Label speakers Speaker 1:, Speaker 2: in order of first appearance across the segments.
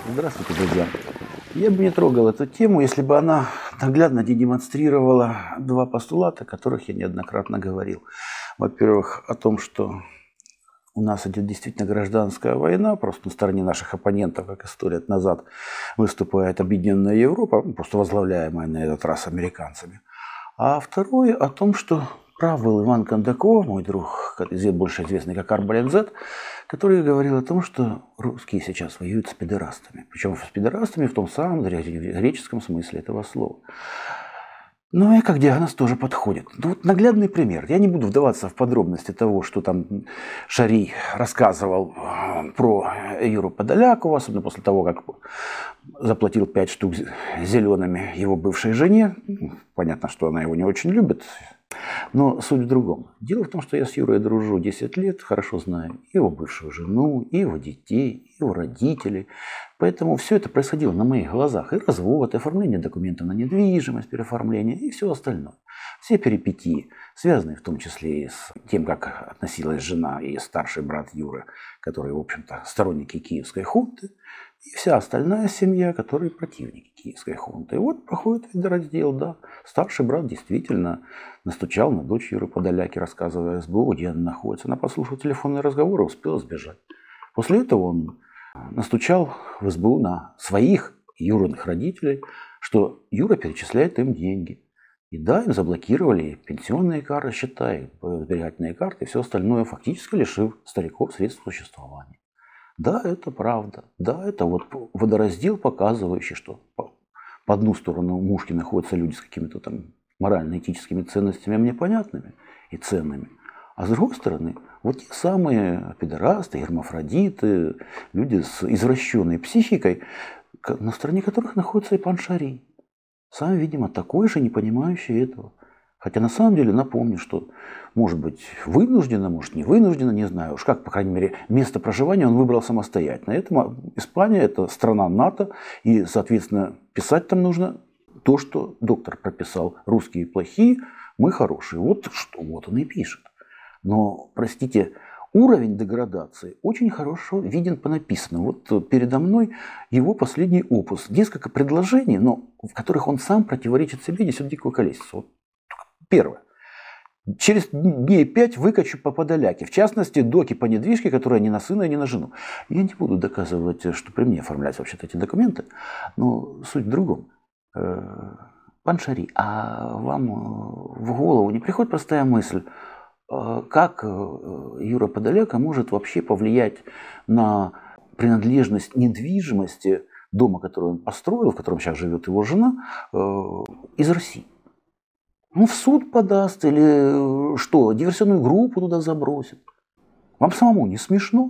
Speaker 1: Здравствуйте, друзья. Я бы не трогал эту тему, если бы она наглядно не демонстрировала два постулата, о которых я неоднократно говорил. Во-первых, о том, что у нас идет действительно гражданская война, просто на стороне наших оппонентов, как и 100 лет назад, выступает Объединенная Европа, просто возглавляемая на этот раз американцами. А второе о том, что прав был Иван Кондаков, мой друг, больше известный как Арбалет Зет, который говорил о том, что русские сейчас воюют с педерастами. Причем с педерастами в том самом греческом смысле этого слова. Ну и как диагноз тоже подходит. Ну, вот наглядный пример. Я не буду вдаваться в подробности того, что там Шарий рассказывал про Юру Подолякову, особенно после того, как заплатил 5 штук зелеными его бывшей жене. Понятно, что она его не очень любит. Но суть в другом. Дело в том, что я с Юрой дружу 10 лет, хорошо знаю и его бывшую жену, и его детей, и его родителей. Поэтому все это происходило на моих глазах. И развод, и оформление документов на недвижимость, переоформление и все остальное. Все перипетии, связанные в том числе и с тем, как относилась жена и старший брат Юры, которые, в общем-то, сторонники киевской хунты, и вся остальная семья, которые противники киевской хунты. И вот проходит раздел, да. Старший брат действительно настучал на дочь Юры Подоляки, рассказывая СБУ, где она находится. Она послушала телефонные разговоры и успела сбежать. После этого он настучал в СБУ на своих Юриных родителей, что Юра перечисляет им деньги. И да, им заблокировали пенсионные карты, счета, сберегательные карты и все остальное, фактически лишив стариков средств существования. Да, это правда. Да, это вот водораздел, показывающий, что по одну сторону мушки находятся люди с какими-то там морально-этическими ценностями мне понятными и ценными. А с другой стороны, вот те самые педерасты, гермафродиты, люди с извращенной психикой, на стороне которых находится и пан Шарий. Сам, видимо, такой же, не понимающий этого. Хотя на самом деле напомню, что может быть вынужденно, может не вынужденно, не знаю уж как, по крайней мере, место проживания он выбрал самостоятельно. Это Испания, это страна НАТО, и, соответственно, писать там нужно то, что доктор прописал. Русские плохие, мы хорошие. Вот что, вот он и пишет. Но, простите, уровень деградации очень хорошо виден по написанному. Вот передо мной его последний опус. Несколько предложений, но в которых он сам противоречит себе, несет дикую колесицу. Вот. Первое. Через дней 5 выкачу по Подоляке. В частности, доки по недвижке, которая не на сына и не на жену. Я не буду доказывать, что при мне оформляются вообще-то эти документы. Но суть в другом. Пан Шарий, а вам в голову не приходит простая мысль, как Юра Подоляка может вообще повлиять на принадлежность недвижимости дома, который он построил, в котором сейчас живет его жена, из России? Ну, в суд подаст или что, диверсионную группу туда забросит. Вам самому не смешно?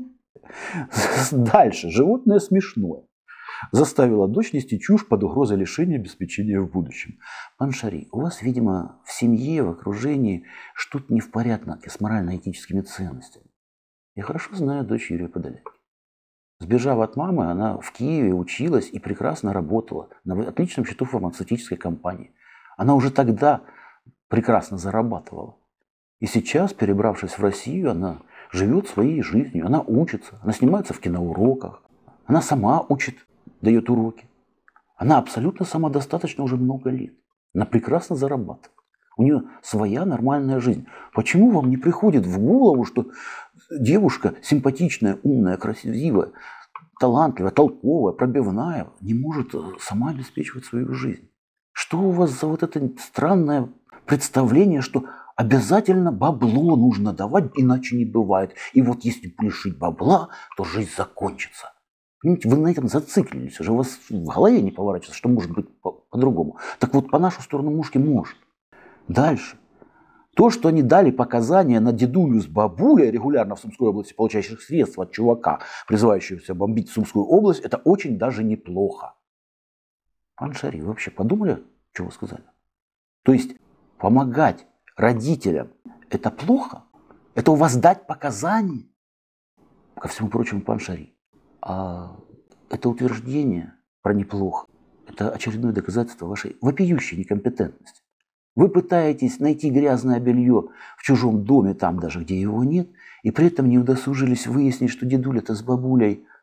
Speaker 1: Дальше. Животное смешное. Заставила дочь нести чушь под угрозой лишения обеспечения в будущем. Пан Шарий, у вас, видимо, в семье, в окружении что-то не в порядке с морально-этическими ценностями. Я хорошо знаю дочь Юрия Подоляки. Сбежав от мамы, она в Киеве училась и прекрасно работала на отличном счету фармацевтической компании. Она уже тогда прекрасно зарабатывала. И сейчас, перебравшись в Россию, она живет своей жизнью, она учится, она снимается в киноуроках, она сама учит, дает уроки. Она абсолютно самодостаточна уже много лет. Она прекрасно зарабатывает. У нее своя нормальная жизнь. Почему вам не приходит в голову, что девушка симпатичная, умная, красивая, талантливая, толковая, пробивная не может сама обеспечивать свою жизнь? Что у вас за вот это странное представление, что обязательно бабло нужно давать, иначе не бывает. И вот если лишить бабла, то жизнь закончится. Понимаете, вы на этом зациклились, уже у вас в голове не поворачивается, что может быть по-другому. Так вот, по нашу сторону мушки может. Дальше. То, что они дали показания на дедулю с бабулей, регулярно в Сумской области получающих средства от чувака, призывающегося бомбить Сумскую область, это очень даже неплохо. Пан Шарий, вы вообще подумали, что вы сказали? То есть помогать родителям – это плохо? Это у вас дать показания? Ко всему прочему, пан Шарий, а это утверждение про неплохо, это очередное доказательство вашей вопиющей некомпетентности. Вы пытаетесь найти грязное белье в чужом доме, там даже, где его нет, и при этом не удосужились выяснить, что дедуля-то с бабулей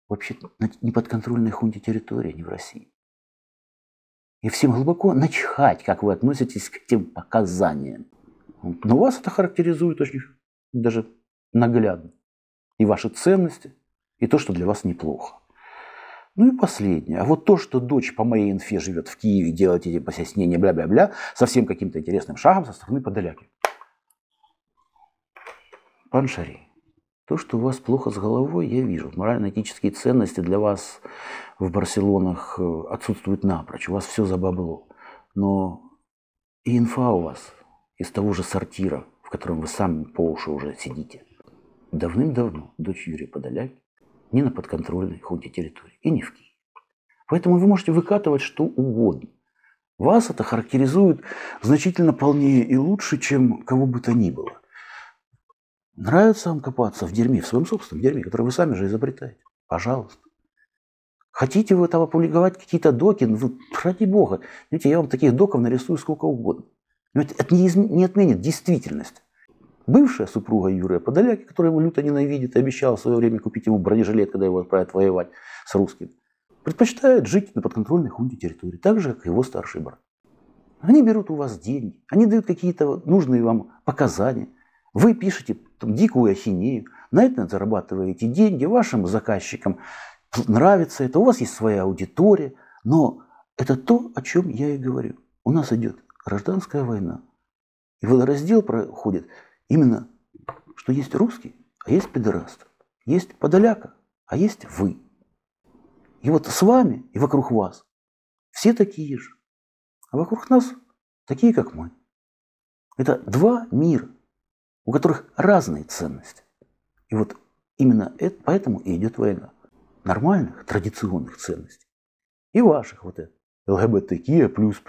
Speaker 1: вообще на неподконтрольной хунте территории, не в России. И всем глубоко начхать, как вы относитесь к этим показаниям. Но вас это характеризует очень даже наглядно. И ваши ценности, и то, что для вас неплохо. Ну и последнее. А вот то, что дочь по моей инфе живет в Киеве, делает эти посяснения, бля-бля-бля, совсем каким-то интересным шагом со стороны Подоляки. Пан Шарий, то, что у вас плохо с головой, я вижу. Морально-этические ценности для вас в Барселонах отсутствуют напрочь. У вас все за бабло. Но и инфа у вас из того же сортира, в котором вы сами по уши уже сидите. Давным-давно дочь Юрия Подоляки не на подконтрольной хунте территории и не в Киеве. Поэтому вы можете выкатывать что угодно. Вас это характеризует значительно полнее и лучше, чем кого бы то ни было. Нравится вам копаться в дерьме, в своем собственном дерьме, которое вы сами же изобретаете? Пожалуйста. Хотите вы там опубликовать какие-то доки? Ну, ради бога. Знаете, я вам таких доков нарисую сколько угодно. Но это не отменит действительность. Бывшая супруга Юрия Подоляки, которая его люто ненавидит и обещала в свое время купить ему бронежилет, когда его отправят воевать с русскими, предпочитает жить на подконтрольной хунте территории, так же, как и его старший брат. Они берут у вас деньги, они дают какие-то нужные вам показания. Вы пишете там дикую ахинею, на это зарабатываете деньги, вашим заказчикам нравится это, у вас есть своя аудитория, но это то, о чем я и говорю. У нас идет гражданская война, и водораздел проходит именно, что есть русский, а есть пидораст, есть Подоляка, а есть вы. И вот с вами и вокруг вас все такие же, а вокруг нас такие, как мы. Это два мира, у которых разные ценности. И вот именно поэтому и идет война. Нормальных, традиционных ценностей. И ваших вот это. ЛГБТК++.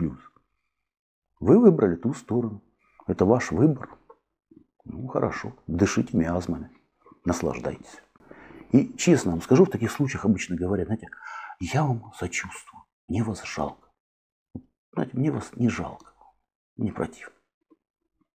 Speaker 1: Вы выбрали ту сторону. Это ваш выбор. Ну, хорошо. Дышите миазмами. Наслаждайтесь. И честно вам скажу, в таких случаях обычно говорят, знаете, я вам сочувствую. Мне вас жалко. Знаете, мне вас не жалко. Мне противно.